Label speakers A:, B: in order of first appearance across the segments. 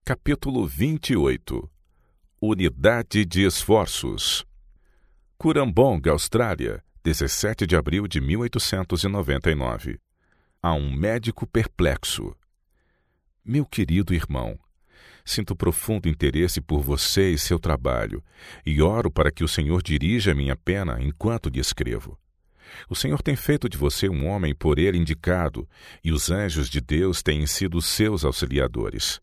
A: Capítulo 28. Unidade de esforços. Currambong, Austrália, 17 de abril de 1899. A um médico perplexo. Meu querido irmão, sinto profundo interesse por você e seu trabalho, e oro para que o Senhor dirija minha pena enquanto lhe escrevo. O Senhor tem feito de você um homem por ele indicado, e os anjos de Deus têm sido seus auxiliadores.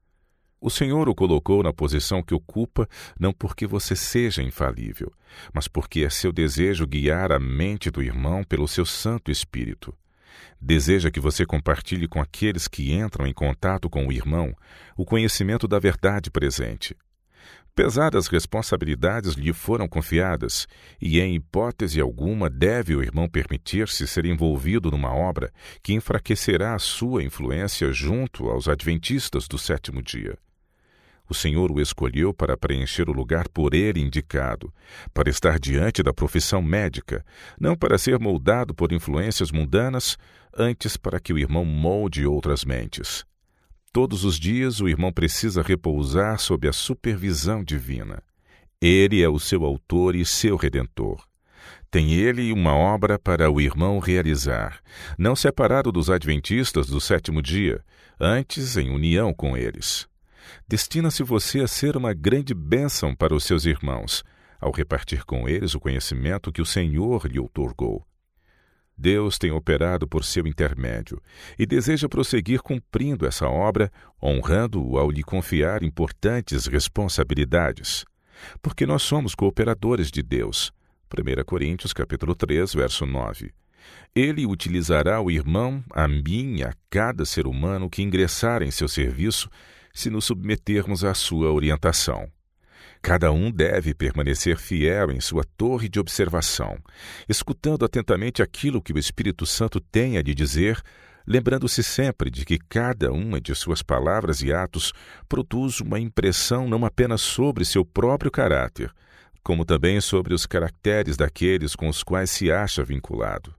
A: O Senhor o colocou na posição que ocupa não porque você seja infalível, mas porque é seu desejo guiar a mente do irmão pelo seu Santo Espírito. Deseja que você compartilhe com aqueles que entram em contato com o irmão o conhecimento da verdade presente. Pesadas responsabilidades lhe foram confiadas, e em hipótese alguma deve o irmão permitir-se ser envolvido numa obra que enfraquecerá a sua influência junto aos adventistas do sétimo dia. O Senhor o escolheu para preencher o lugar por ele indicado, para estar diante da profissão médica, não para ser moldado por influências mundanas, antes para que o irmão molde outras mentes. Todos os dias o irmão precisa repousar sob a supervisão divina. Ele é o seu autor e seu redentor. Tem ele uma obra para o irmão realizar, não separado dos adventistas do sétimo dia, antes em união com eles. Destina-se você a ser uma grande bênção para os seus irmãos, ao repartir com eles o conhecimento que o Senhor lhe outorgou. Deus tem operado por seu intermédio e deseja prosseguir cumprindo essa obra, honrando-o ao lhe confiar importantes responsabilidades. Porque nós somos cooperadores de Deus. 1 Coríntios capítulo 3, verso 9. Ele utilizará o irmão, a mim e a cada ser humano que ingressar em seu serviço, se nos submetermos à sua orientação. Cada um deve permanecer fiel em sua torre de observação, escutando atentamente aquilo que o Espírito Santo tem a lhe dizer, lembrando-se sempre de que cada uma de suas palavras e atos produz uma impressão não apenas sobre seu próprio caráter, como também sobre os caracteres daqueles com os quais se acha vinculado.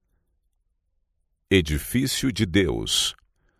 A: Edifício de Deus.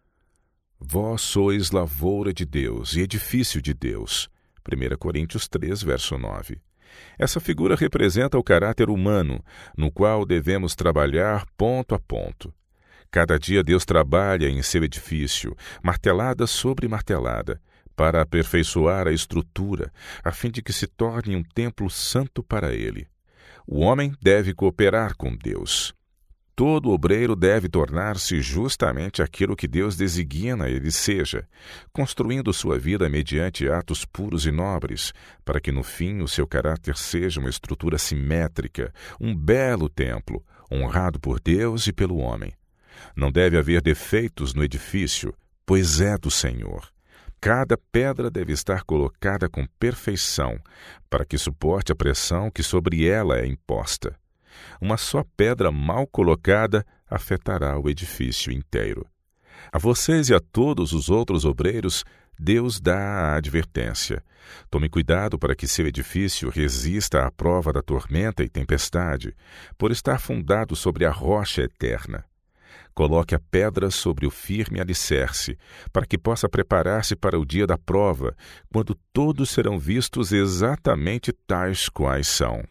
A: Vós sois lavoura de Deus e edifício de Deus. 1 Coríntios 3, verso 9. Essa figura representa o caráter humano, no qual devemos trabalhar ponto a ponto. Cada dia Deus trabalha em seu edifício, martelada sobre martelada, para aperfeiçoar a estrutura, a fim de que se torne um templo santo para Ele. O homem deve cooperar com Deus. Todo obreiro deve tornar-se justamente aquilo que Deus designa ele seja, construindo sua vida mediante atos puros e nobres, para que no fim o seu caráter seja uma estrutura simétrica, um belo templo, honrado por Deus e pelo homem. Não deve haver defeitos no edifício, pois é do Senhor. Cada pedra deve estar colocada com perfeição, para que suporte a pressão que sobre ela é imposta. Uma só pedra mal colocada afetará o edifício inteiro. A vocês e a todos os outros obreiros, Deus dá a advertência. Tome cuidado para que seu edifício resista à prova da tormenta e tempestade, por estar fundado sobre a rocha eterna. Coloque a pedra sobre o firme alicerce, para que possa preparar-se para o dia da prova, quando todos serão vistos exatamente tais quais são.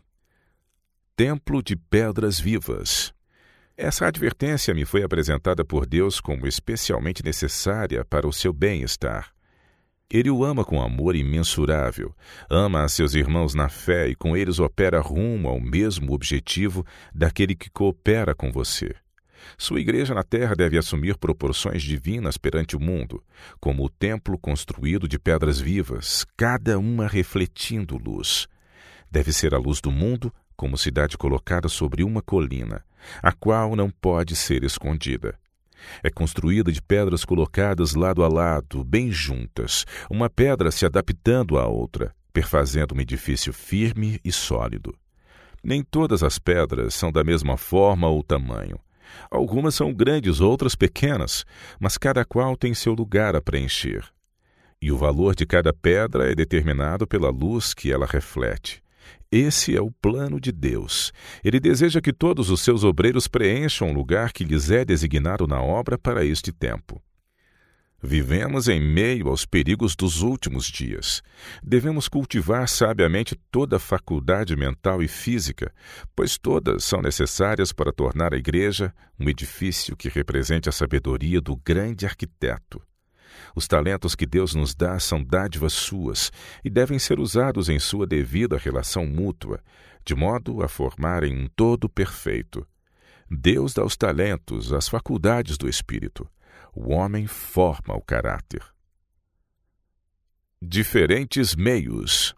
A: Templo de pedras vivas. Essa advertência me foi apresentada por Deus como especialmente necessária para o seu bem-estar. Ele o ama com amor imensurável, ama a seus irmãos na fé e com eles opera rumo ao mesmo objetivo daquele que coopera com você. Sua igreja na terra deve assumir proporções divinas perante o mundo, como o templo construído de pedras vivas, cada uma refletindo luz. Deve ser a luz do mundo, como cidade colocada sobre uma colina, a qual não pode ser escondida. É construída de pedras colocadas lado a lado, bem juntas, uma pedra se adaptando à outra, perfazendo um edifício firme e sólido. Nem todas as pedras são da mesma forma ou tamanho. Algumas são grandes, outras pequenas, mas cada qual tem seu lugar a preencher. E o valor de cada pedra é determinado pela luz que ela reflete. Esse é o plano de Deus. Ele deseja que todos os seus obreiros preencham o lugar que lhes é designado na obra para este tempo. Vivemos em meio aos perigos dos últimos dias. Devemos cultivar sabiamente toda a faculdade mental e física, pois todas são necessárias para tornar a igreja um edifício que represente a sabedoria do grande arquiteto. Os talentos que Deus nos dá são dádivas suas e devem ser usados em sua devida relação mútua, de modo a formarem um todo perfeito. Deus dá os talentos, as faculdades do Espírito. O homem forma o caráter. Diferentes meios.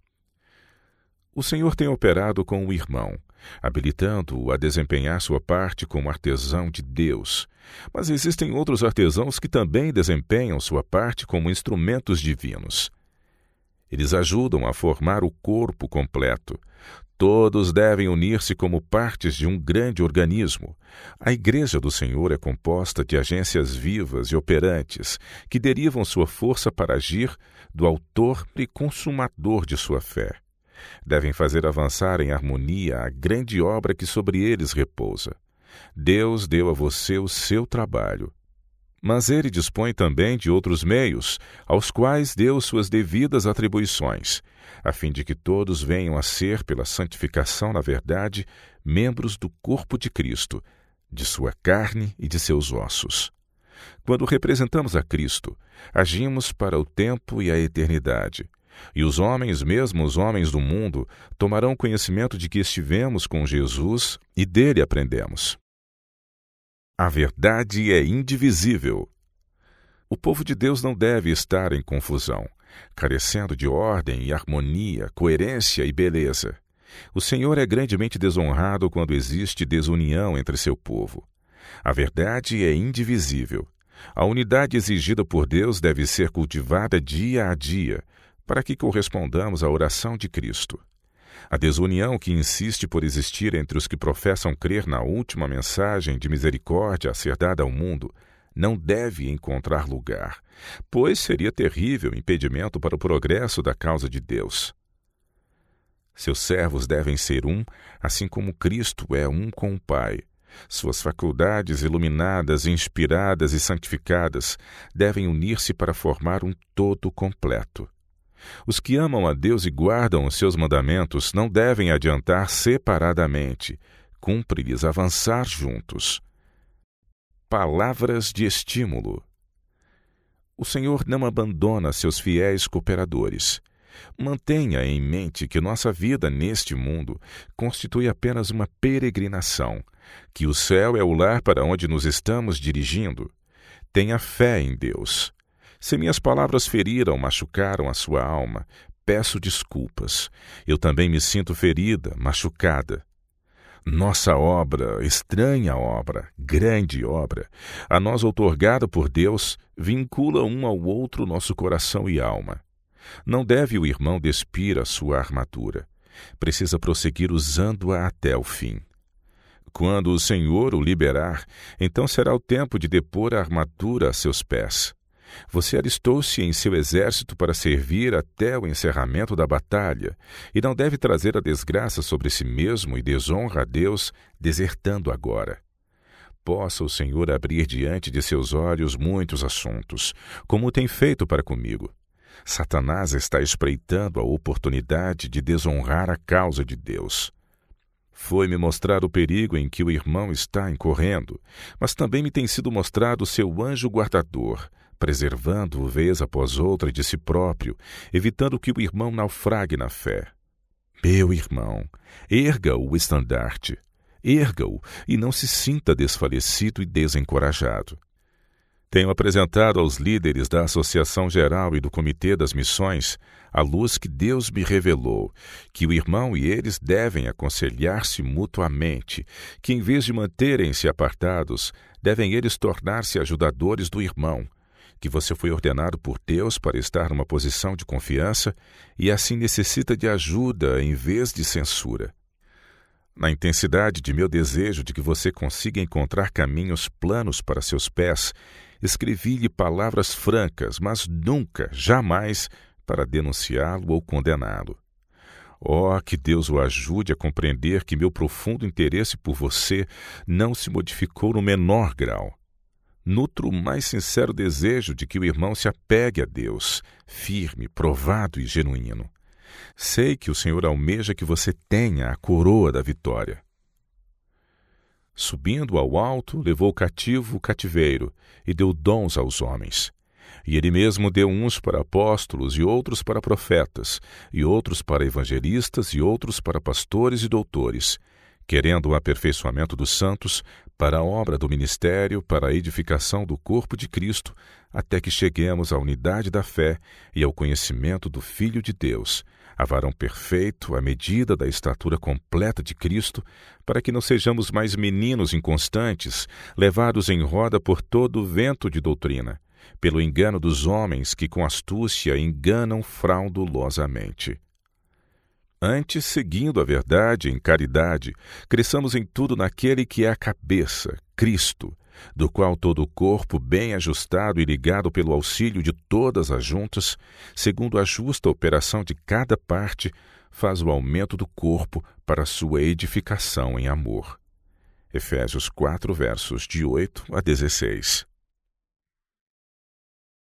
A: O Senhor tem operado com o irmão, habilitando-o a desempenhar sua parte como artesão de Deus. Mas existem outros artesãos que também desempenham sua parte como instrumentos divinos. Eles ajudam a formar o corpo completo. Todos devem unir-se como partes de um grande organismo. A Igreja do Senhor é composta de agências vivas e operantes, que derivam sua força para agir do autor e consumador de sua fé. Devem fazer avançar em harmonia a grande obra que sobre eles repousa. Deus deu a você o seu trabalho. Mas Ele dispõe também de outros meios, aos quais deu suas devidas atribuições, a fim de que todos venham a ser, pela santificação na verdade, membros do corpo de Cristo, de sua carne e de seus ossos. Quando representamos a Cristo, agimos para o tempo e a eternidade. E os homens, mesmo os homens do mundo, tomarão conhecimento de que estivemos com Jesus e dele aprendemos. A verdade é indivisível. O povo de Deus não deve estar em confusão, carecendo de ordem e harmonia, coerência e beleza. O Senhor é grandemente desonrado quando existe desunião entre seu povo. A verdade é indivisível. A unidade exigida por Deus deve ser cultivada dia a dia, para que correspondamos à oração de Cristo. A desunião que insiste por existir entre os que professam crer na última mensagem de misericórdia a ser dada ao mundo não deve encontrar lugar, pois seria terrível impedimento para o progresso da causa de Deus. Seus servos devem ser um, assim como Cristo é um com o Pai. Suas faculdades iluminadas, inspiradas e santificadas devem unir-se para formar um todo completo. Os que amam a Deus e guardam os seus mandamentos não devem adiantar separadamente, cumpre-lhes avançar juntos. Palavras de estímulo. O Senhor não abandona seus fiéis cooperadores. Mantenha em mente que nossa vida neste mundo constitui apenas uma peregrinação, que o céu é o lar para onde nos estamos dirigindo. Tenha fé em Deus. Se minhas palavras feriram, machucaram a sua alma, peço desculpas. Eu também me sinto ferida, machucada. Nossa obra, estranha obra, grande obra, a nós outorgada por Deus, vincula um ao outro nosso coração e alma. Não deve o irmão despir a sua armadura. Precisa prosseguir usando-a até o fim. Quando o Senhor o liberar, então será o tempo de depor a armadura a seus pés. Você alistou-se em seu exército para servir até o encerramento da batalha e não deve trazer a desgraça sobre si mesmo e desonra a Deus, desertando agora. Possa o Senhor abrir diante de seus olhos muitos assuntos, como tem feito para comigo. Satanás está espreitando a oportunidade de desonrar a causa de Deus. Foi-me mostrado o perigo em que o irmão está incorrendo, mas também me tem sido mostrado seu anjo guardador, preservando-o vez após outra de si próprio, evitando que o irmão naufrague na fé. Meu irmão, erga o estandarte, erga-o e não se sinta desfalecido e desencorajado. Tenho apresentado aos líderes da Associação Geral e do Comitê das Missões a luz que Deus me revelou, que o irmão e eles devem aconselhar-se mutuamente, que em vez de manterem-se apartados, devem eles tornar-se ajudadores do irmão, que você foi ordenado por Deus para estar numa posição de confiança e assim necessita de ajuda em vez de censura. Na intensidade de meu desejo de que você consiga encontrar caminhos planos para seus pés, escrevi-lhe palavras francas, mas nunca, jamais, para denunciá-lo ou condená-lo. Oh, que Deus o ajude a compreender que meu profundo interesse por você não se modificou no menor grau. nutro o mais sincero desejo de que o irmão se apegue a Deus, firme, provado e genuíno. Sei que o Senhor almeja que você tenha a coroa da vitória. Subindo ao alto, levou cativo o cativeiro e deu dons aos homens. E ele mesmo deu uns para apóstolos, e outros para profetas, e outros para evangelistas, e outros para pastores e doutores, querendo o aperfeiçoamento dos santos, para a obra do ministério, para a edificação do corpo de Cristo, até que cheguemos à unidade da fé e ao conhecimento do Filho de Deus, a varão perfeito, à medida da estatura completa de Cristo, para que não sejamos mais meninos inconstantes, levados em roda por todo o vento de doutrina, pelo engano dos homens que com astúcia enganam fraudulosamente. Antes, seguindo a verdade em caridade, cresçamos em tudo naquele que é a cabeça, Cristo, do qual todo o corpo, bem ajustado e ligado pelo auxílio de todas as juntas, segundo a justa operação de cada parte, faz o aumento do corpo para a sua edificação em amor. Efésios 4, versos de 8 a 16.